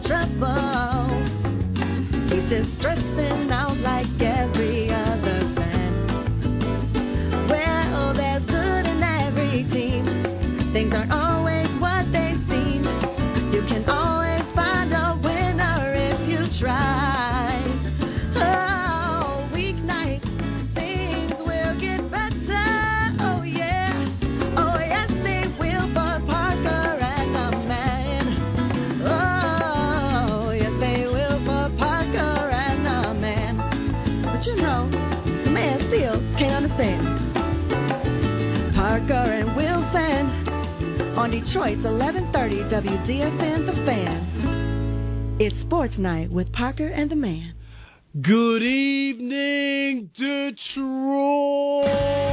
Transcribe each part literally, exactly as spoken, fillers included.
trouble. He's just stressing out like every other fan. Well, there's good in every team. Things aren't always what they seem. You can always find a winner if you try. Oh, weeknight, things will get better. Oh, yeah. Oh, yes, they will for Parker and the man. Oh, yes, they will for Parker and the man. But you know, the man still can't understand. Parker and Wilson on Detroit's eleven thirty W D F N The Fan. It's Sports Night with Parker and the Man. Good evening, Detroit!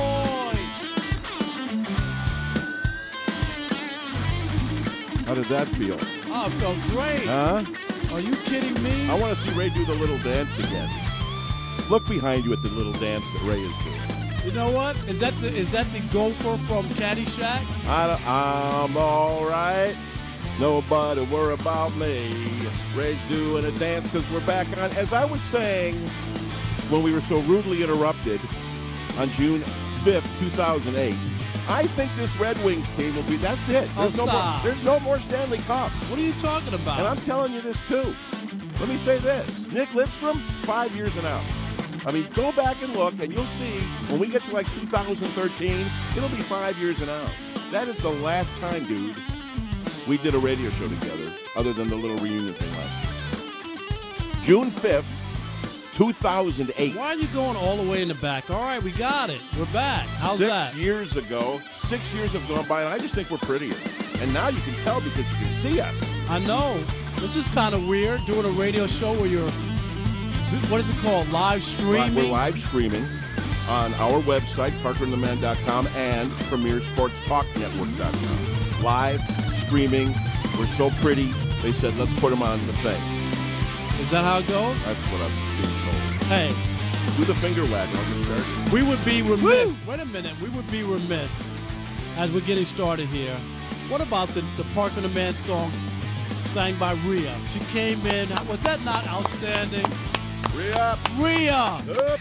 How did that feel? Oh, it felt great. Huh? Are you kidding me? I want to see Ray do the little dance again. Look behind you at the little dance that Ray is doing. You know what? Is that the is that the gopher from Caddyshack? I don't, I'm all right. Nobody worry about me. Ray's doing a dance because we're back on. As I was saying when we were so rudely interrupted on June fifth, two thousand eight, I think this Red Wings team will be, that's it. Oh, There's, no more, stop. there's no more Stanley Cup. What are you talking about? And I'm telling you this, too. Let me say this. Nick Lidstrom, five years and out. I mean, go back and look, and you'll see when we get to, like, two thousand thirteen, it'll be five years and out. That is the last time, dude, we did a radio show together, other than the little reunion thing last year. June fifth, two thousand eight. Why are you going all the way in the back? All right, we got it. We're back. How's six that? Six years ago, six years have gone by, and I just think we're prettier. And now you can tell because you can see us. I know. This is kind of weird, doing a radio show where you're, what is it called, live streaming? We're live streaming on our website, parker and the man dot com, and premier sports talk network dot com. Live streaming. We're so pretty, they said, let's put them on the thing. Is that how it goes? That's what I'm being told. Hey. Do the finger wag and I'll get started. We would be remiss. Woo! Wait a minute. We would be remiss as we're getting started here. What about the, the Parker and the Man song sang by Rhea? She came in. Was that not outstanding? Rhea. Rhea. Up.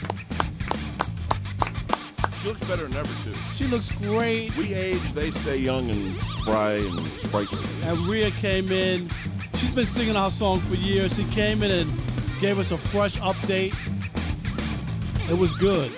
She looks better than ever, too. She looks great. We age, they stay young and spry and sprightly. And Rhea came in. She's been singing our song for years. She came in and gave us a fresh update. It was good.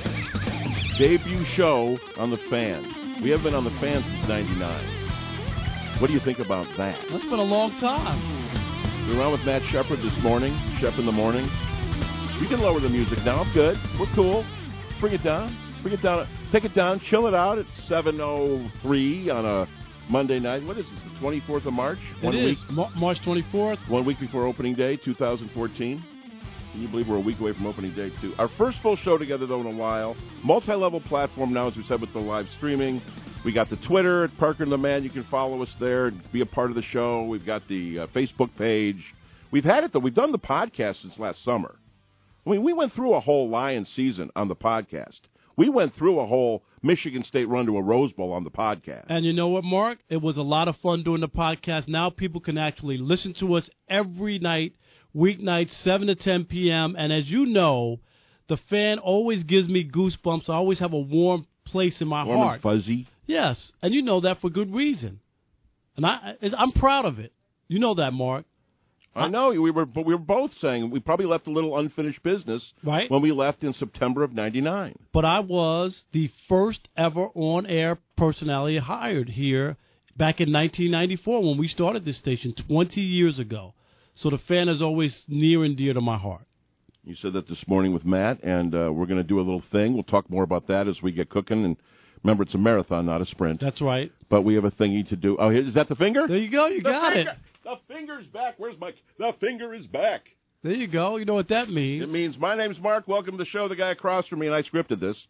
Debut show on the Fan. We haven't been on the Fan since ninety-nine. What do you think about that? That's been a long time. We were on with Matt Shepard this morning. Shep in the morning. You can lower the music now. I'm good. We're cool. Bring it down. Bring it down. Take it down. Chill it out at seven oh three on a Monday night. What is this, the twenty-fourth of March? One it is. Week, Ma- March twenty-fourth. One week before opening day, two thousand fourteen. Can you believe we're a week away from opening day, too? Our first full show together, though, in a while. Multi-level platform now, as we said, with the live streaming. We got the Twitter at Parker and the Man. You can follow us there and be a part of the show. We've got the uh, Facebook page. We've had it, though. We've done the podcast since last summer. I mean, we went through a whole Lions season on the podcast. We went through a whole Michigan State run to a Rose Bowl on the podcast. And you know what, Mark? It was a lot of fun doing the podcast. Now people can actually listen to us every night, weeknights, seven to ten p.m. And as you know, the Fan always gives me goosebumps. I always have a warm place in my warm heart. Warm and fuzzy. Yes, and you know that for good reason. And I, I'm proud of it. You know that, Mark. I know we were, but we were both saying we probably left a little unfinished business right when we left in September of ninety-nine. But I was the first ever on-air personality hired here back in nineteen ninety-four when we started this station twenty years ago. So the Fan is always near and dear to my heart. You said that this morning with Matt, and uh, we're going to do a little thing. We'll talk more about that as we get cooking. And remember, it's a marathon, not a sprint. That's right. But we have a thingy to do. Oh, is that the finger? There you go. You the got finger. it. The finger's back. Where's my... The finger is back. There you go. You know what that means. It means, my name's Mark. Welcome to the show. The guy across from me, and I scripted this.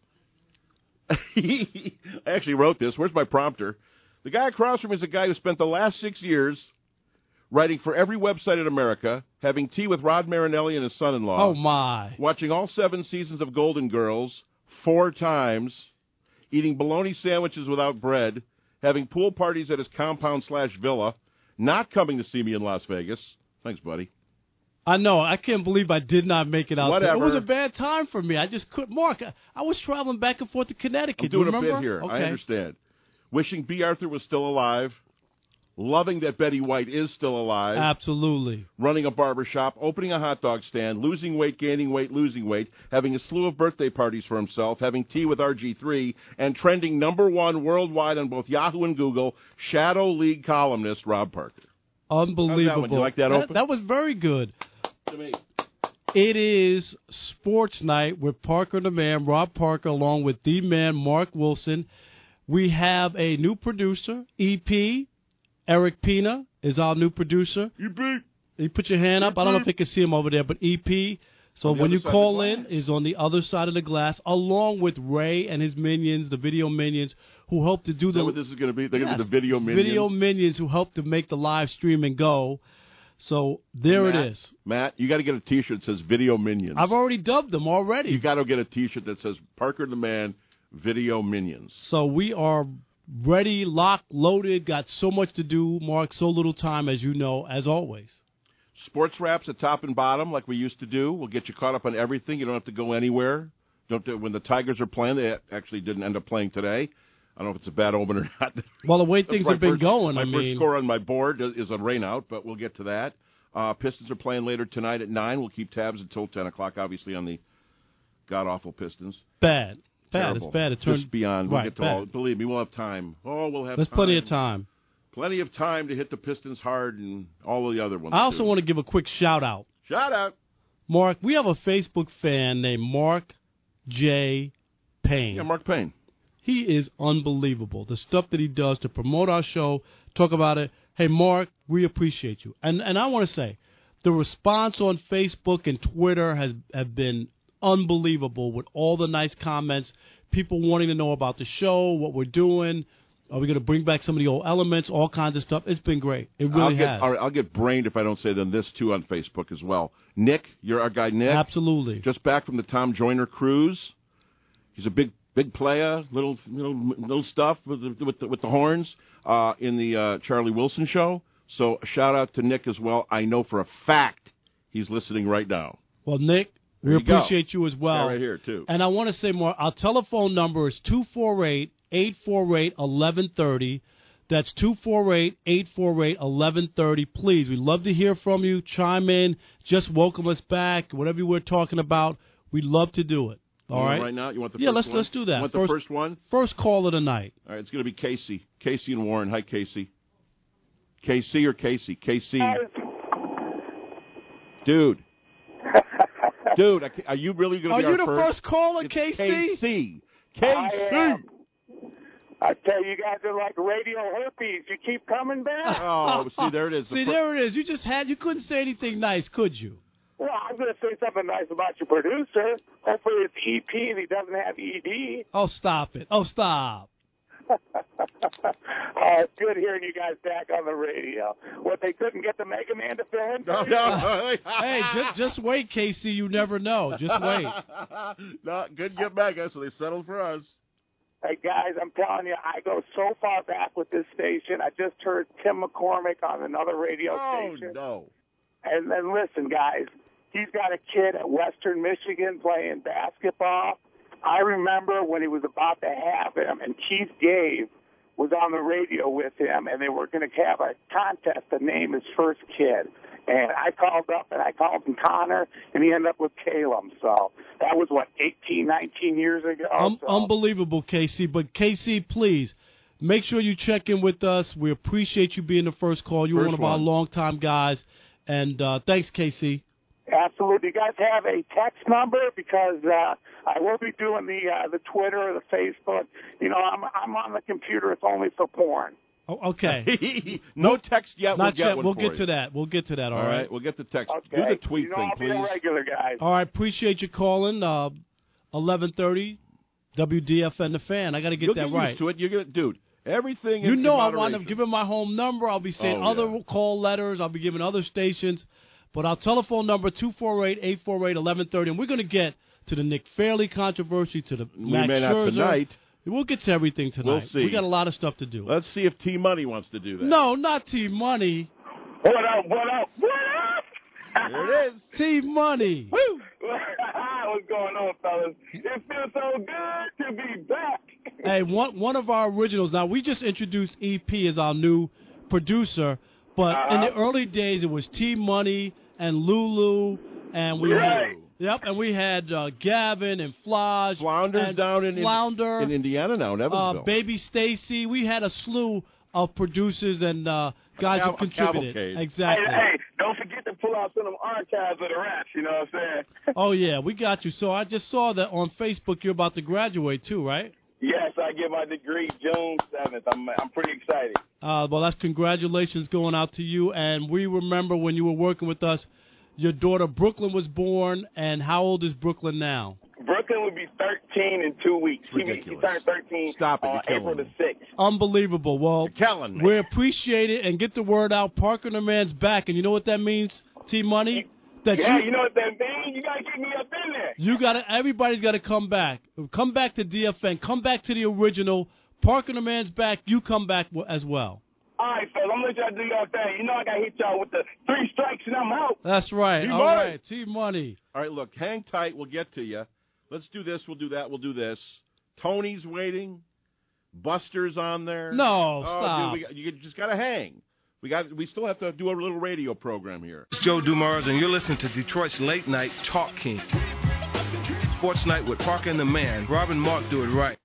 I actually wrote this. Where's my prompter? The guy across from me is a guy who spent the last six years writing for every website in America, having tea with Rod Marinelli and his son-in-law. Oh, my. Watching all seven seasons of Golden Girls four times, eating bologna sandwiches without bread, having pool parties at his compound slash villa, not coming to see me in Las Vegas, Thanks, buddy. I know. I can't believe I did not make it out Whatever. there. It was a bad time for me. I just couldn't. Mark, I, I was traveling back and forth to Connecticut. I'm doing remember? a bit here. Okay. I understand. Wishing B. Arthur was still alive. Loving that Betty White is still alive. Absolutely. Running a barber shop, opening a hot dog stand, losing weight, gaining weight, losing weight, having a slew of birthday parties for himself, having tea with R G three, and trending number one worldwide on both Yahoo and Google, Shadow League columnist Rob Parker. Unbelievable. How's that one? You like that open? That was very good. To me. It is Sports Night with Parker the Man, Rob Parker, along with the man, Mark Wilson. We have a new producer, E P. Eric Pina is our new producer. E P. You put your hand up. I don't know if you can see him over there, but E P. So when you call in, is on the other side of the glass, along with Ray and his minions, the video minions, who help to do Is the. that what this is going to be? They're yes, going to be the video minions. Video minions who help to make the live streaming go. So there Matt, it is. Matt, you got to get a T-shirt that says Video Minions. I've already dubbed them already. You got to get a T-shirt that says Parker the Man, Video Minions. So we are ready, locked, loaded, got so much to do, Mark, so little time, as you know, as always. Sports wraps at top and bottom like we used to do. We'll get you caught up on everything. You don't have to go anywhere. Don't have to, when the Tigers are playing, they actually didn't end up playing today. I don't know if it's a bad omen or not. Well, the way things have been first, going, my I first mean. score on my board is a rain out, but we'll get to that. Uh, Pistons are playing later tonight at nine. We'll keep tabs until ten o'clock, obviously, on the god-awful Pistons. Bad. Bad. Terrible. It's bad. It turned Just beyond. We'll right, get to bad. all. Believe me, we'll have time. Oh, we'll have There's time. plenty of time. Plenty of time to hit the Pistons hard and all of the other ones. I also too. want to give a quick shout-out. Shout out. Mark, we have a Facebook fan named Mark J. Payne. Yeah, Mark Payne. He is unbelievable. The stuff that he does to promote our show, talk about it. Hey, Mark, we appreciate you. And and I want to say, the response on Facebook and Twitter has have been unbelievable with all the nice comments, people wanting to know about the show, what we're doing. Are we going to bring back some of the old elements, all kinds of stuff? It's been great. It really I'll get, has. All right, I'll get brained if I don't say then this, too, on Facebook as well. Nick, you're our guy Nick. Absolutely. Just back from the Tom Joyner cruise. He's a big big player, little little, little stuff with the, with the, with the horns uh, in the uh, Charlie Wilson show. So a shout-out to Nick as well. I know for a fact he's listening right now. Well, Nick, we There you go. appreciate you as well. Yeah, right here, too. And I want to say more. Our telephone number is two four eight, eight four eight, one one three zero. That's two four eight, eight four eight, one one three zero. Please, we'd love to hear from you. Chime in. Just welcome us back. Whatever you were talking about, we'd love to do it. All You want right? right now? You want the yeah, first let's one? let's do that. You want first, the first one? First call of the night. All right, it's going to be Casey. Casey and Warren. Hi, Casey. Casey or Casey? Casey. Dude. Dude, I ca- are you really going to Are be our you the first? first caller, It's Casey? Casey. I Casey. am. I tell you, you guys are like radio herpes. You keep coming back. Oh, see, there it is. The See, fir- there it is. You just had, you couldn't say anything nice, could you? Well, I'm going to say something nice about your producer. Hopefully it's E P and he doesn't have E D. Oh, stop it. Oh, stop. uh, it's good hearing you guys back on the radio. What, they couldn't get the Mega Man to fill in? No, no. Hey, just, just wait, Casey. You never know. Just wait. No, good get back, so they settled for us. Hey, guys, I'm telling you, I go so far back with this station. I just heard Tim McCormick on another radio Oh, station. no. And then listen, guys, he's got a kid at Western Michigan playing basketball. I remember when he was about to have him, and Keith Gave was on the radio with him, and they were going to have a contest to name his first kid. And I called up, and I called him Connor, and he ended up with Caleb. So that was, what, eighteen, nineteen years ago? Um, so. Unbelievable, Casey. But, Casey, please, make sure you check in with us. We appreciate you being the first call. You were First one of our one. longtime guys. And uh, thanks, Casey. Absolutely. You guys have a text number? Because uh, I will be doing the uh, the Twitter or the Facebook. You know, I'm I'm on the computer. It's only for porn. Oh, okay. No text yet. Not we'll get yet. one We'll for get you. to that. We'll get to that, all All right? right, we'll get the text. Okay. Do the tweet you know, thing, I'll be a please. regular, guys. All right, appreciate you calling. Uh, eleven thirty, W D F N The Fan. I got to get You'll that get right. used to it. You're gonna, dude. Everything. You in, know in I wind up moderation. giving my home number. I'll be saying Oh, other yeah. call letters. I'll be giving other stations. But our telephone number, two four eight, eight four eight, one one three zero. And we're going to get to the Nick Fairley controversy, to the We Max may not Scherzer. tonight. We'll get to everything tonight. We'll see. We got a lot of stuff to do. Let's see if T Money wants to do that. No, not T Money. What up? What up? What up? There it is. T-Money. Woo! What's going on, fellas? It feels so good to be back. Hey, one one of our originals. Now, we just introduced E P as our new producer, but Uh-huh. in the early days, it was T-Money and Lulu, and we Right. had yep, and we had uh, Gavin and Flaj, Flounder's and down in Flounder, in Indiana now, in uh, Evansville. Baby Stacy. We had a slew of producers and uh, guys cal- who contributed. cavalcade. Exactly. Hey, hey, don't forget to pull out some of them archives of the raps, you know what I'm saying? Oh yeah, we got you. So I just saw that on Facebook. You're about to graduate too, right? Yes, I get my degree June seventh. I'm I'm pretty excited. Uh, well, that's congratulations going out to you. And we remember when you were working with us, your daughter Brooklyn was born. And how old is Brooklyn now? Brooklyn would be thirteen in two weeks. She, be- she Ridiculous. turned thirteen Stop it, on you're killing April the me. sixth. Unbelievable. Well, You're killing me. we appreciate it and get the word out. Parker and the man's back. And you know what that means, T-Money? That Yeah, you, you know what that means? You got to get me up in there. you gotta, everybody's got to come back. Come back to D F N. Come back to the original. Parker and the man's back. You come back w- as well. All right, fellas, I'm going to let y'all do y'all thing. You know I got to hit y'all with the three strikes and I'm out. That's right. T-Money. All right, T-Money. All right, look, hang tight. We'll get to you. Let's do this. We'll do that. We'll do this. Tony's waiting. Buster's on there. No, oh, stop. Dude, we got, you just got to hang. We got. We still have to do a little radio program here. It's Joe Dumars, and you're listening to Detroit's Late Night Talk King. Sports Night with Parker and the Man. Rob and Mark do it right.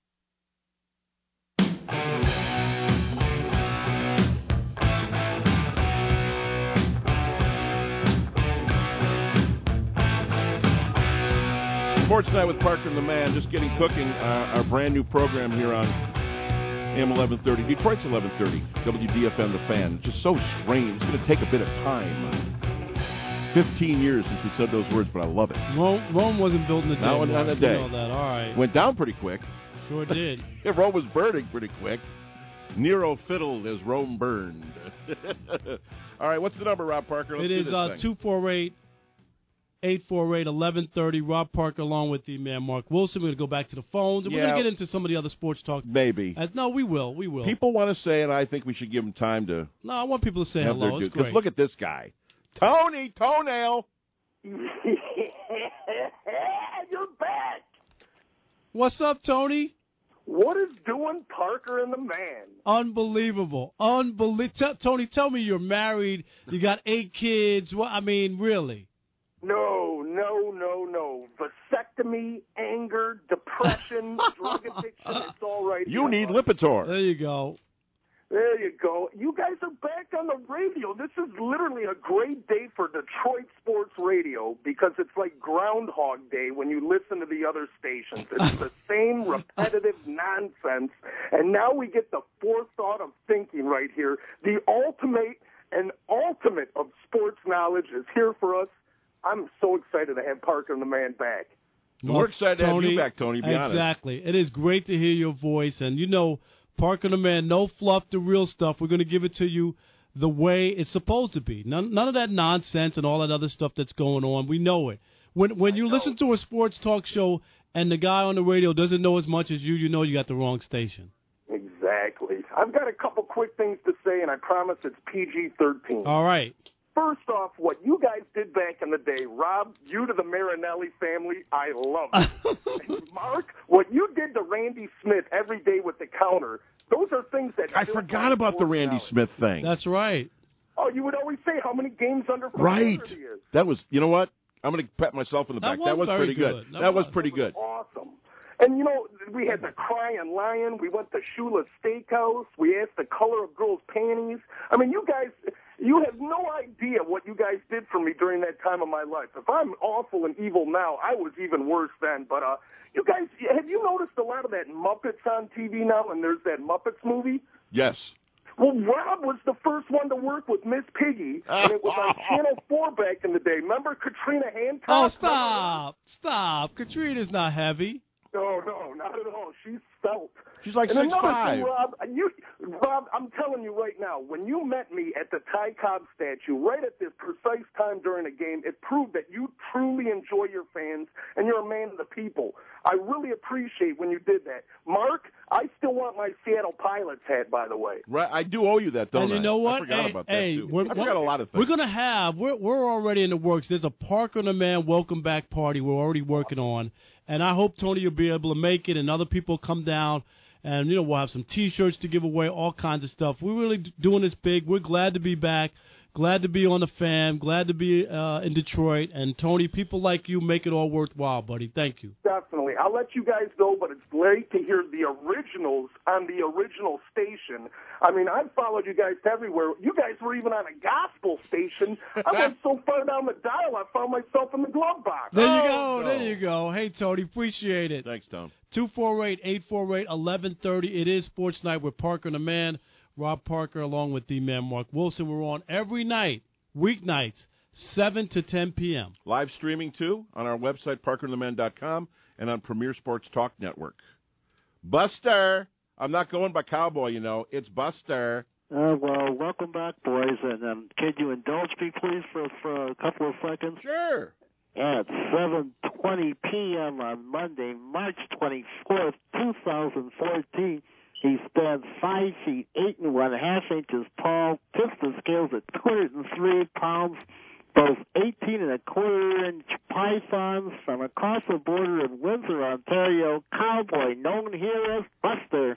Sports Night with Parker and the Man. Just getting cooking. Uh, our brand new program here on A M eleven thirty. Detroit's eleven thirty. W D F N The Fan. Just so strange. It's going to take a bit of time. Fifteen years since we said those words, but I love it. Rome, Rome wasn't built in a day. Not on Mark. a You day. know that. All right. Went down pretty quick. Sure did. Rome was burning pretty quick. Nero fiddled as Rome burned. All right, what's the number, Rob Parker? Let's It do is this uh, thing. two four eight, eight four eight, eleven thirty. Rob Parker along with the man Mark Wilson. We're going to go back to the phones. and We're Yeah. going to get into some of the other sports talk. Maybe. As No, we will. We will. People want to say, and I think we should give them time to no, I want people to say have hello. their It's due. Because great. look at this guy. Tony Toenail. You're back. What's up, Tony? What is doing Parker and the Man? Unbelievable. Unbelievable. Tony, tell me you're married. You got eight kids. Well, I mean, really. No, no, no, no. Vasectomy, anger, depression, drug addiction, it's all right You here, need bud. Lipitor. There you go. There you go. You guys are back on the radio. This is literally a great day for Detroit sports radio because it's like Groundhog Day when you listen to the other stations. It's the same repetitive nonsense. And now we get the forethought of thinking right here. The ultimate and ultimate of sports knowledge is here for us. I'm so excited to have Parker and the Man back. We're excited to have Tony, you back, Tony, to be honest. Exactly. It is great to hear your voice. And, you know, Parker the Man, no fluff, the real stuff. We're going to give it to you the way it's supposed to be. None, none of that nonsense and all that other stuff that's going on. We know it. When when you listen to a sports talk show and the guy on the radio doesn't know as much as you, you know you got the wrong station. Exactly. I've got a couple quick things to say, and I promise it's P G thirteen. All right. First off, what you guys did back in the day, Rob, you to the Marinelli family, I love it. And Mark, what you did to Randy Smith every day with the counter, those are things that... I still forgot find about the sports Randy knowledge. Smith thing. That's right. Oh, you would always say how many games under five Right. hundred he is. That was, you know what? I'm going to pat myself in the That back. was that was very pretty good. good. That That, was, was. pretty good. Awesome. And, you know, we had the Crying Lion. We went to Shula Steakhouse. We asked the color of girls' panties. I mean, you guys, you have no idea what you guys did for me during that time of my life. If I'm awful and evil now, I was even worse then. But uh, you guys, have you noticed a lot of that Muppets on T V now? And there's that Muppets movie. Yes. Well, Rob was the first one to work with Miss Piggy, and it was on Channel four back in the day. Remember Katrina Hancock? Oh, stop. Stop. Katrina's not heavy. No, no, not at all. She's felt. She's like and six another five. thing, Rob, you, Rob, I'm telling you right now, when you met me at the Ty Cobb statue, right at this precise time during a game, it proved that you truly enjoy your fans and you're a man of the people. I really appreciate when you did that. Mark, I still want my Seattle Pilots hat, by the way. Right, I do owe you that, don't and I? you know what? I forgot hey, about hey, that, too. We're, I forgot a lot of things. We're going to have, we're, we're already in the works. There's a Parker and the Man welcome back party we're already working on. And I hope, Tony, you'll be able to make it and other people come down. And, you know, we'll have some T-shirts to give away, all kinds of stuff. We're really doing this big. We're glad to be back. Glad to be on the Fan. Glad to be uh, in Detroit. And, Tony, people like you make it all worthwhile, buddy. Thank you. Definitely. I'll let you guys go, but it's great to hear the originals on the original station. I mean, I've followed you guys everywhere. You guys were even on a gospel station. I went so far down the dial, I found myself in the glove box. There you Oh, go. no. There you go. Hey, Tony, appreciate it. Thanks, Tom. two four eight, eight four eight, eleven thirty. It is Sports Night with Parker and the Man. Rob Parker along with the man Mark Wilson. We're on every night, weeknights, seven to ten p.m. Live streaming, too, on our website, parker and the man dot com, and on Premier Sports Talk Network. Buster! I'm not going by cowboy, you know. It's Buster. Uh, well, welcome back, boys. And um, could you indulge me, please, for, for a couple of seconds? Sure. At seven twenty p.m. on Monday, March twenty-fourth, twenty fourteen, he stands five feet eight and one half inches tall, tips the scales at two hundred three pounds, both eighteen and a quarter inch pythons from across the border in Windsor, Ontario, cowboy known here as Buster.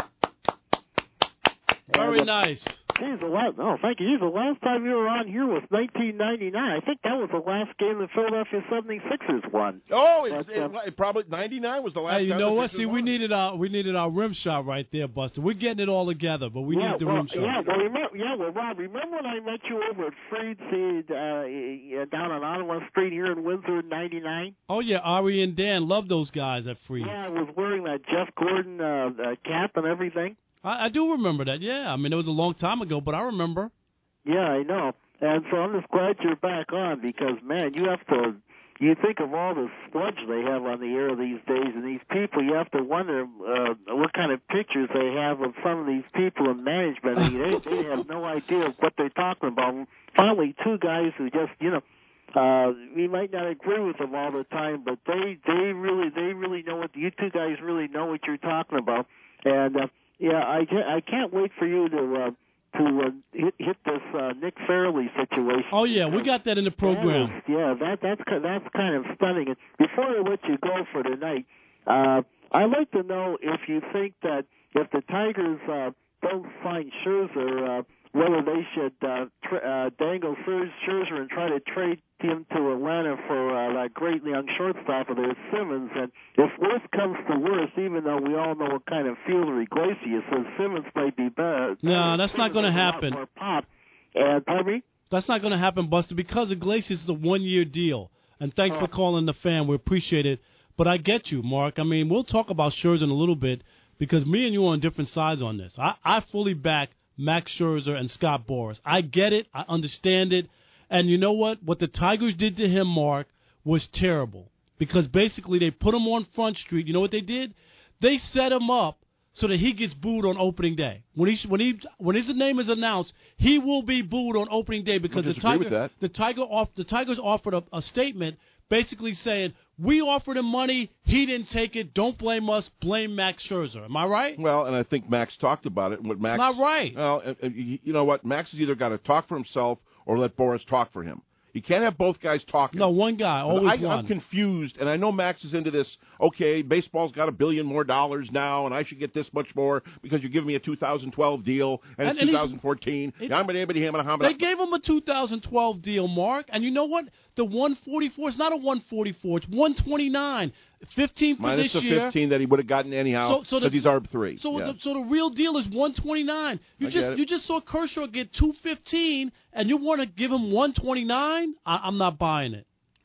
Very And, uh, nice. Geez, the last, oh, thank you. Geez, the last time you were on here was nineteen ninety-nine. I think that was the last game the Philadelphia seventy-sixers won. Oh, it's, But, it, uh, it probably ninety-nine was the last Hey, you time know the what? Sixers See, we won. needed our we needed our rim shot right there, Buster. We're getting it all together, but we yeah, need the well, rim shot. Yeah, well, remember, yeah, well, Rob, remember when I met you over at Freed Seed uh, down on Ottawa Street here in Windsor in ninety-nine? Oh yeah, Ari and Dan love those guys at Freeze. Yeah, I was wearing that Jeff Gordon uh, uh, cap and everything. I, I do remember that. Yeah, I mean it was a long time ago, but I remember. Yeah, I know. And so I'm just glad you're back on because, man, you have to, you think of all the sludge they have on the air these days and these people, you have to wonder uh, what kind of pictures they have of some of these people in management. I mean, they, they have no idea what they're talking about. Finally, two guys who just, you know, uh, we might not agree with them all the time, but they, they really, they really know what, you two guys really know what you're talking about. And, uh, yeah, I, I can't wait for you to, uh, to uh, hit, hit this uh, Nick Fairley situation. Oh yeah, we got that in the program. That is, yeah, that that's ki- that's kind of stunning. And before I let you go for tonight, uh, I'd like to know if you think that if the Tigers uh, don't sign Scherzer, uh, whether they should uh, tr- uh, dangle Scherzer and try to trade him to Atlanta for uh, that great young shortstop of theirs, Simmons. And if worse comes to worse, even though we all know what kind of fielder Iglesias is, Simmons might be better. No, that's not going to happen. More pop. And pardon me? That's not going to happen, Buster, because Iglesias is a one-year deal. And thanks for calling the Fan. We appreciate it. But I get you, Mark. I mean, we'll talk about Scherzer in a little bit because me and you are on different sides on this. I, I fully back Max Scherzer and Scott Boras. I get it. I understand it. And you know what? What the Tigers did to him, Mark, was terrible. Because basically they put him on Front Street. You know what they did? They set him up so that he gets booed on opening day. When he when he when his name is announced, he will be booed on opening day because the disagree with Tiger that. the Tiger off the Tigers offered a, a statement basically saying we offered him money, he didn't take it. Don't blame us, blame Max Scherzer. Am I right? Well, and I think Max talked about it. And what Max, It's not right. Well, uh, uh, you you know what? Max has either got to talk for himself or let Boras talk for him. You can't have both guys talking. No, one guy, always I, one. I'm confused, and I know Max is into this, okay, baseball's got a billion more dollars now, and I should get this much more because you're giving me a two thousand twelve deal, and, And- it's and he's- two thousand fourteen. it- Yeah, I'm an Abadi Ham and a Ham. They gave him a two thousand twelve deal, Mark. And you know what? The one forty-four is not a one forty-four. It's one twenty-nine. fifteen for Minus this the year. fifteen that he would have gotten anyhow So- because so the- he's A R B three. So, yeah. the, so the real deal is one twenty-nine. You I just get it. you just saw Kershaw get two fifteen, and you want to give him one twenty-nine? I, I'm not buying it.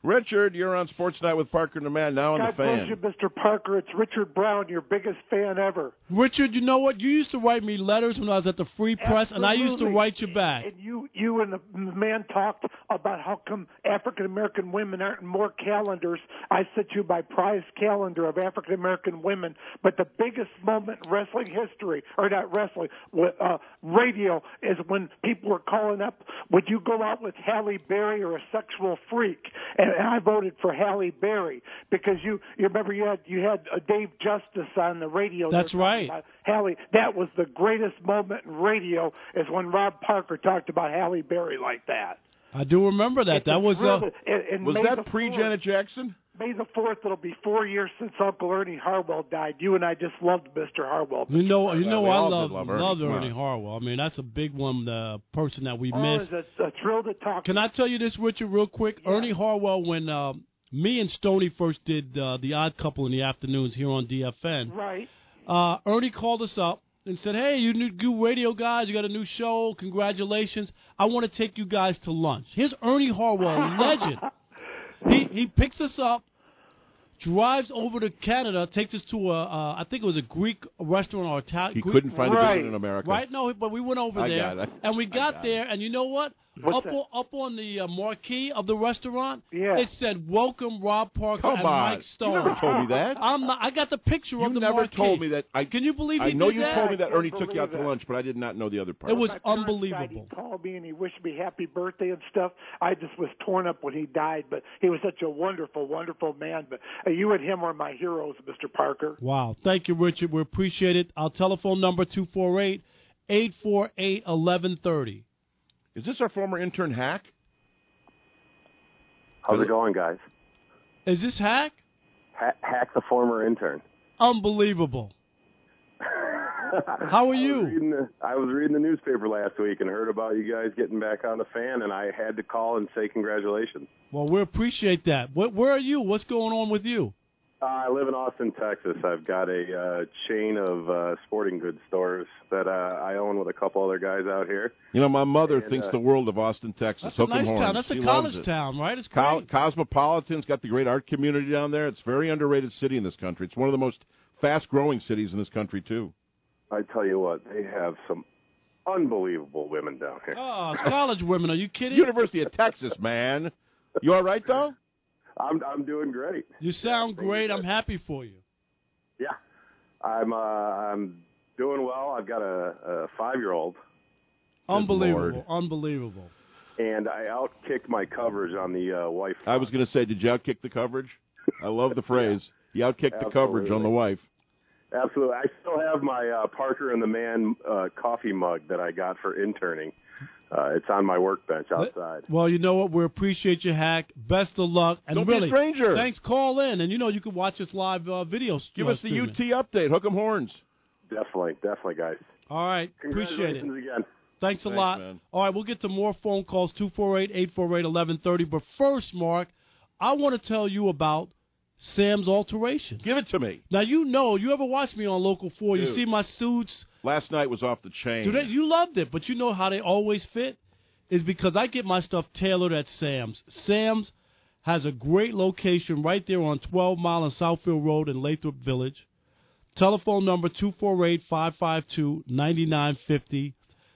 Richard, you're on Sports Night with Parker and the Man, now on God the Fan. bless you, Mister Parker. It's Richard Brown, your biggest fan ever. Richard, you know what? You used to write me letters when I was at the Free Press, Absolutely. and I used to write you back. And you, you and the man talked about how come African American women aren't in more calendars. I sent you my prize calendar of African American women. But the biggest moment in wrestling history, or not wrestling, uh, radio, is when people were calling up, would you go out with Halle Berry or a sexual freak? And, and I voted for Halle Berry because you, you remember you had you had uh, Dave Justice on the radio. That's right. Halle, that was the greatest moment in radio is when Rob Parker talked about Halle Berry like that. I do remember that. It's that was uh, and, and Was May that the pre-Janet Jackson? May the fourth, it'll be four years since Uncle Ernie Harwell died. You and I just loved Mister Harwell. You know, you know, we I all did love love loved Ernie. Ernie Harwell. I mean, that's a big one, the person that we Oh, missed. it's a, a thrill to talk. Can I tell you this, Richard, real quick? Yeah. Ernie Harwell, when uh, me and Stoney first did uh, The Odd Couple in the afternoons here on D F N, Right. uh, Ernie called us up and said, hey, you new, new radio guys, you got a new show, congratulations. I want to take you guys to lunch. Here's Ernie Harwell, legend. He he picks us up, drives over to Canada, takes us to a, uh, I think it was a Greek restaurant or Italian. He Greek, couldn't find Right. a visit in America. Right? No, but we went over I there, got it. and we I got got there, and you know what? What's Up that? on, up on the uh, marquee of the restaurant, Yeah. it said, welcome Rob Parker Come and on. Mike Stone. You never told me that. I'm not, I got the picture You of the never marquee. told me that. I, Can you believe I he know did you that? told me that I Ernie can't took you out to believe lunch, but I did not know the other part. It was My parents unbelievable. died, he called me and he wished me happy birthday and stuff. I just was torn up when he died, but he was such a wonderful, wonderful man. But uh, you and him are my heroes, Mister Parker. Wow. Thank you, Richard. We appreciate it. Our telephone number, two four eight, eight four eight, eleven thirty. Is this our former intern, Hack? How's it going, guys? Is this Hack? Ha- Hack the former intern. Unbelievable. How are I was, you? reading the, I was reading the newspaper last week and heard about you guys getting back on the Fan, and I had to call and say congratulations. Well, we appreciate that. Where, where are you? What's going on with you? Uh, I live in Austin, Texas. I've got a uh, chain of uh, sporting goods stores that uh, I own with a couple other guys out here. You know, my mother And, thinks uh, the world of Austin, Texas. That's a Hook 'em nice horns. town. That's She a loves college it. town, right? It's Co- great. Cosmopolitan's got the great art community down there. It's a very underrated city in this country. It's one of the most fast-growing cities in this country, too. I tell you what, they have some unbelievable women down here. Oh, it's college women. Are you kidding? University of Texas, man. You all right, though? I'm I'm doing great. You sound great. I'm happy for you. Yeah, I'm uh, I'm doing well. I've got a, a five-year-old. Unbelievable. Lord. Unbelievable. And I outkicked my coverage on the uh, wife. I was going to say, did you outkick the coverage? I love the phrase. You outkicked the coverage on the wife. Absolutely. I still have my uh, Parker and the Man uh, coffee mug that I got for interning. Uh, it's on my workbench outside. Well, you know what? We appreciate you, Hack. Best of luck. And Don't be a really, stranger. Thanks. Call in, and you know you can watch us live uh, videos. Give uh, us the streaming. U T update. Hook 'em horns. Definitely, definitely, guys. All right. Appreciate it. Congratulations again. Thanks a Thanks, lot. man. All right, we'll get to more phone calls, two four eight, eight four eight, eleven thirty. But first, Mark, I want to tell you about Sam's Alterations. Give it to me. Now, you know, you ever watch me on Local four, you Dude. see my suits. Last night was off the chain. Do they, you loved it, but you know how they always fit? Is because I get my stuff tailored at Sam's. Sam's has a great location right there on twelve mile and Southfield Road in Lathrop Village. Telephone number two four eight, five five two, nine nine five zero.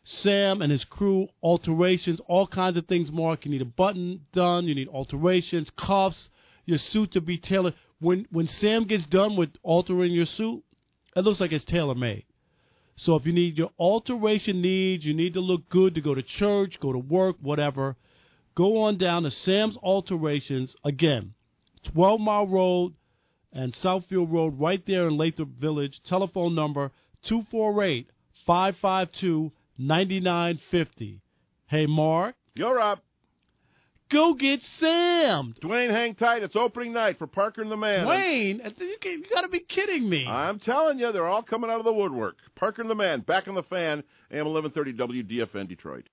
Sam and his crew, alterations, all kinds of things, Mark. You need a button done. You need alterations, cuffs, your suit to be tailored. When when Sam gets done with altering your suit, it looks like it's tailor-made. So if you need your alteration needs, you need to look good to go to church, go to work, whatever, go on down to Sam's Alterations. Again, twelve mile Road and Southfield Road right there in Lathrop Village. Telephone number two four eight, five five two, nine nine five zero. Hey, Mark. You're up. Go get Sam. Dwayne, hang tight. It's opening night for Parker and the Man. Dwayne, you, you got to be kidding me. I'm telling you, they're all coming out of the woodwork. Parker and the Man, back on the Fan, A M eleven thirty W D F N Detroit.